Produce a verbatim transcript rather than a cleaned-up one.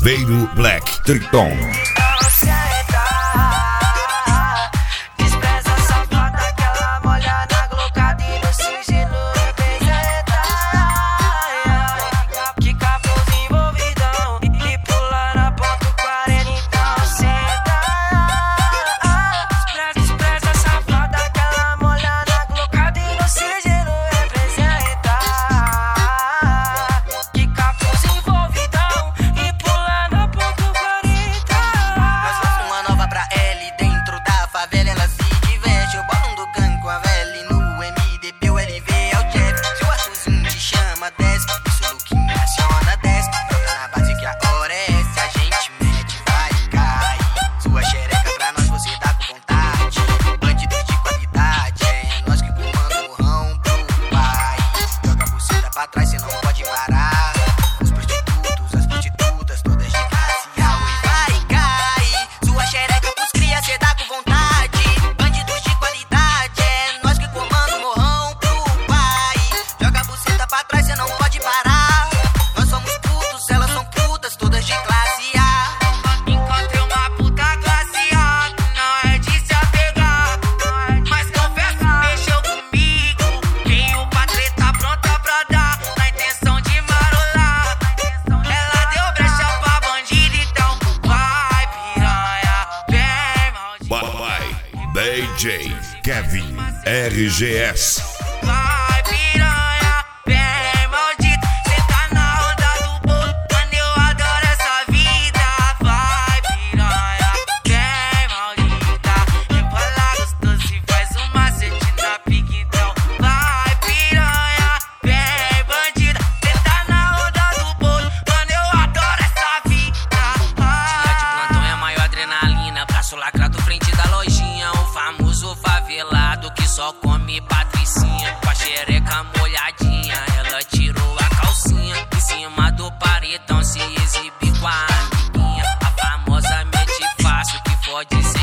Aveiro Black Triton. D J Kevin R G S. Vai piranha, bem maldito, cê tá na onda do bolo, mano, eu adoro essa vida. Vai piranha, bem maldita, rebola gostoso e faz um macete na pique então. Vai piranha, bem bandida, cê tá na onda do bolo, mano, eu adoro essa vida. Dia de plantão é a maior adrenalina, braço lacrado frente da lojinha, o famoso favelado que só come patricinha. Com a xereca molhadinha, ela tirou a calcinha, em cima do paredão se exibe com a amiguinha. A famosa mente fácil que fode